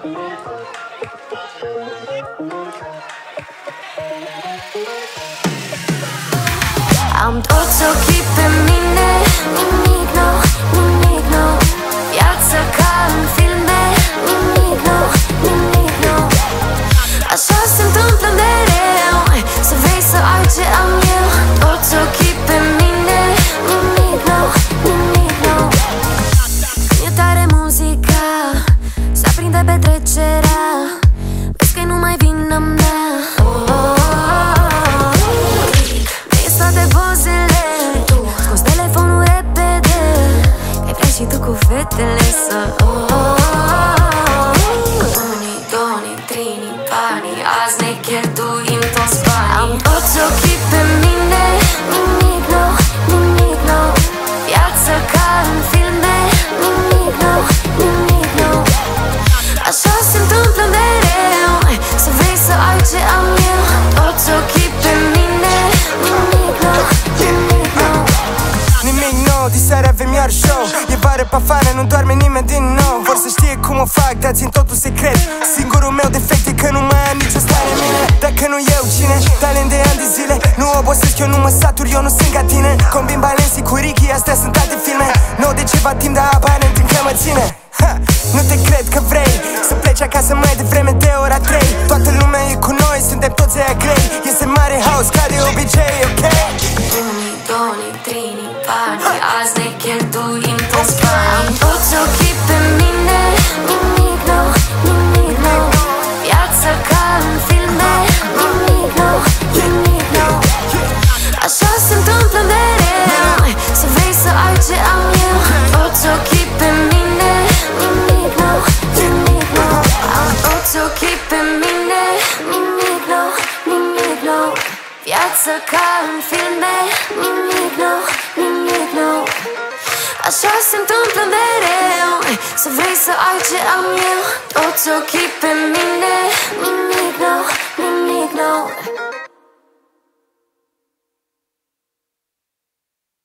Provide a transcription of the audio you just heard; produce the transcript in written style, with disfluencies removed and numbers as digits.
Am toți ochii pe mine, nimic nou, nimic nou. Viața ca în filme, nimic nou, nimic nou. Așa se întâmplă mereu, să vrei să ai ce am eu. Toți ochii pe mine, nimic nou, nimic nou. Când e tare muzica, se aprinde petrecerea. Vezi că nu mai vina mea. Toate pozele, scoți telefonul repede, că vrei și tu cu fetele să Unii, donii, trini, banii, azi ne cheltuim toți banii. Am toți ochii pe mine, nimic nou, nimic nou. Viața ca în filme, nimic nou, nimic nou. Așa se întâmplă mereu, să vrei să ai ce am eu. Toți ochii pe mine, nimic nou, nimic nou. Nimic nou, diseară avem iar show. E vară pe afară, nu doarme nimeni din nou. Vor să știe cum o fac, dar țin totul secret. Singurul meu defect e că nu mai am nicio stare în mine. Dacă nu eu, cine? Talent de ani de zile. Nu obosesc, eu nu mă satur, eu nu sunt ca tine. Combin Balenci cu Ricky, astea sunt alte filme. Nou de ceva timp, dar aparent încă mă ține. Nu te cred că vrei să pleci acasă mai devreme de ora 3. Toată lumea e cu noi, suntem toți aia grei. Este mare haos ca de obicei, ok? Unii, donii, trini, banii, azi ne cheltuim toți banii. Am toți ochii pe mine, nimic nou, nimic nou. Viața ca în filme, nimic nou, nimic nou. Așa se întâmplă mereu, să vrei să ai ce am eu. Toți ochii pe mine, nimic nou, nimic nou. Am toți ochii pe mine, nimic nou, nimic nou. Viața ca în filme, nimic nou, nimic nou. Așa se întâmplă mereu, să vrei să ai ce am eu. Toți ochii pe mine, nimic